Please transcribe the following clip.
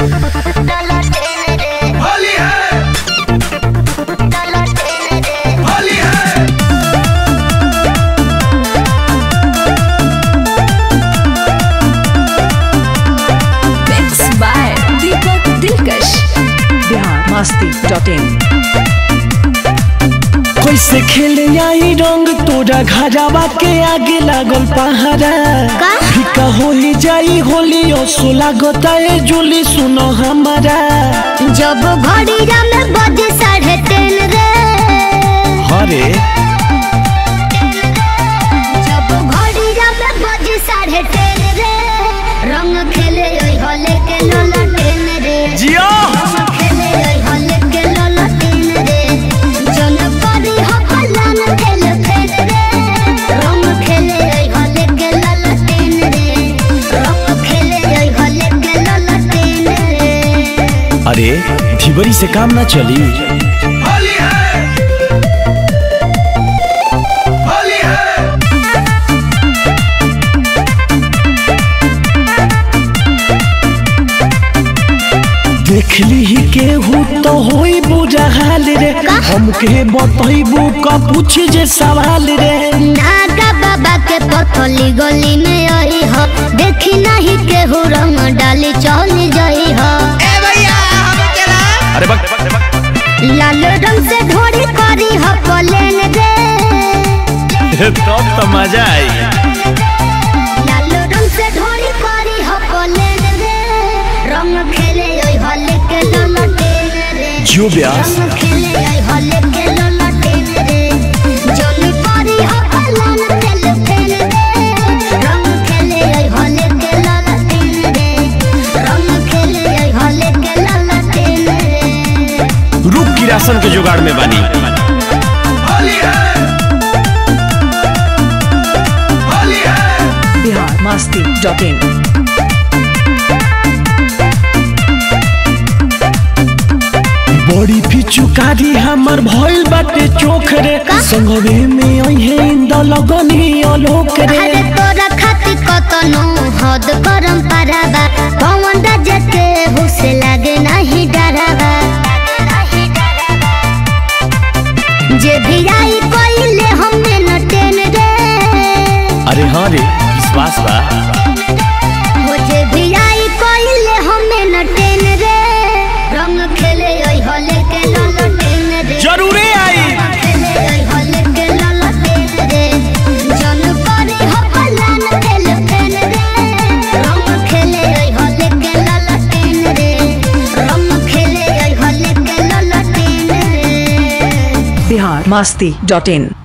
होली है, होली है। Mixed by Deepak Dilkash. biharmasti.in कैसे खेले आई रंग तोरा घरवा के आगे लागल पहाड़ा फिका हो ही जाई होली ओसो लागता है जुली सुनो हमारा जब घड़िया में बजे 10:30 रे हरे जब घड़िया में बजे 10:30 रे रंग खेले ओई होले के ललटेन रे जियो रंग खेले ओई होले के ललटेन रे जन परी हो फलान खेल फेर रे रंग खेले ओई होले के ललटेन रे रंग खेले ओई होले के ललटेन रे। अरे धिबरी से काम ना चली होली है, होली है। देखली ही केहू तो होई बुरा हाल रे हमके बतैबू का पूछ जे सवाल रे नागा बाबा के पथली गली में आई हो देखी नहीं केहू रंग डाली चल जाई हो अरे बक लाल रंग से ढोरी करी हो पलेन रे तो मजा आई लाल रंग से ढोरी करी हो पलेन रे रंग खेले ओई होले के ललटेन रे जो ब्यास रंग खेले ओई होले के ललटेन रे जनी परी हो फलान तेल फेर रे रंग खेले ओई होले के ललटेन रे रंग खेले ओई होले के ललटेन रे। रुक की राशन के जुगाड़ में बनी होली है, होली है। biharmasti.in बड़ी पिचुकारी हमर भइल बाटे चोख रे संगवे में अइहे इंद लगनी अलोक रे अरे तोरा खातिर कतनो हद परंपरा बा पवन राजा के हुसे लागे नहीं डरावा जे भी आई कोइले हमने न टेन रे अरे हाँ रे विश्वास बा वो जे भी आई कोइले हमने न टेन रे रंग खेले ओई होले के ललटेन रे जरूरे आई खेले ओई होले के ललटेन रे जन परी हो फलान खेल फेर रे रंग खेले ओई होले के ललटेन रे रंग खेले ओई होले के ललटेन रे। biharmasti.in